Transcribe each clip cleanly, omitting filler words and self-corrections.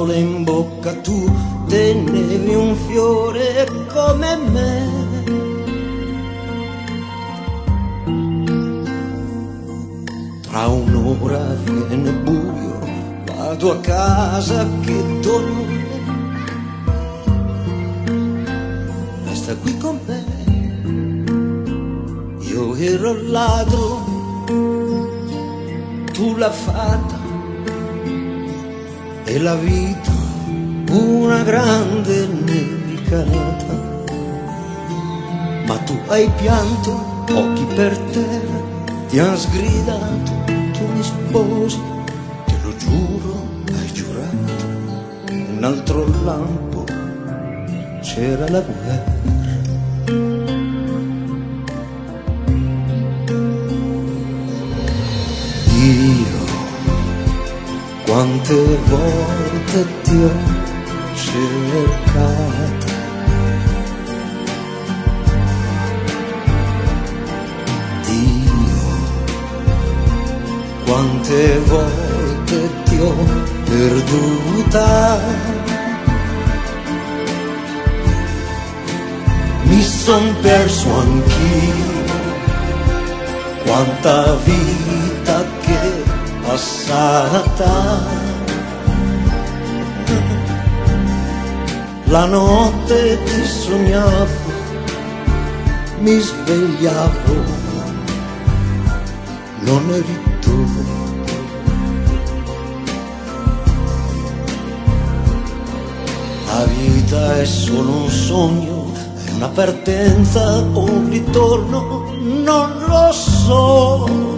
parole in bocca, tu tenevi un fiore come me. Tra un'ora viene buio, vado a casa, che dolore. Resta qui con me. Io ero il ladro, tu la fata, e la vita una grande nevicata. Ma tu hai pianto, occhi per terra, ti han sgridato, tu mi sposi, te lo giuro, hai giurato. Un altro lampo, c'era la guerra. Io quante volte ti ho cercata, Dio, quante volte ti ho perduta. Mi son perso anch'io, quanta vita che è passata. La notte ti sognavo, mi svegliavo, non eri tu. La vita è solo un sogno, è una partenza o un ritorno, non lo so.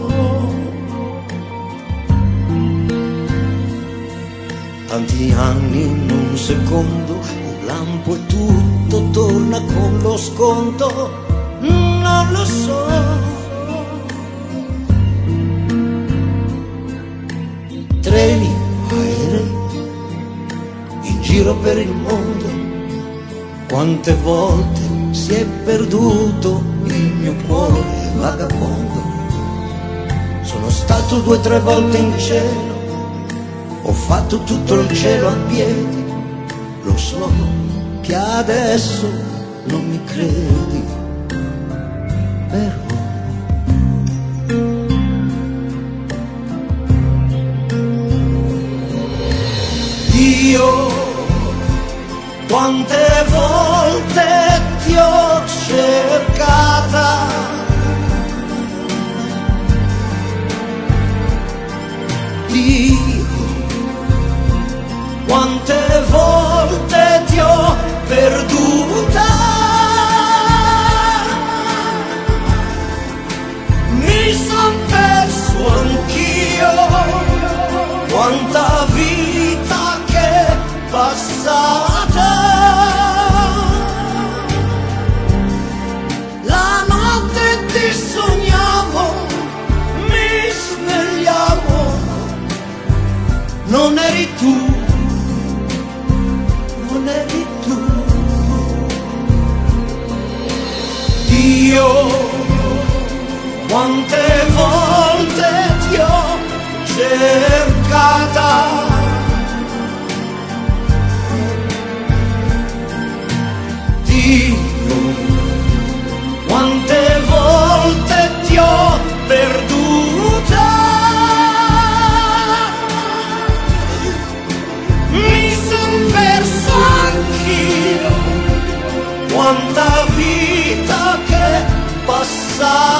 Tanti anni in un secondo, un lampo e tutto torna con lo sconto, non lo so. Treni, aerei, in giro per il mondo, quante volte si è perduto il mio cuore vagabondo. Sono stato 2 o 3 volte in cielo, ho fatto tutto il cielo a piedi, lo so che adesso non mi credi, però io quante volte ti ho cercata, Dio, quante volte ti ho perduta. Mi son perso anch'io, quanta vita che è passata. La notte ti sognavo, mi svegliavo, non eri tu. Non eri tu. Io quante volte ti ho cercata, Dio, quante volte ti ho perduta. Mi son perso anch'io, quanta vita che è passata.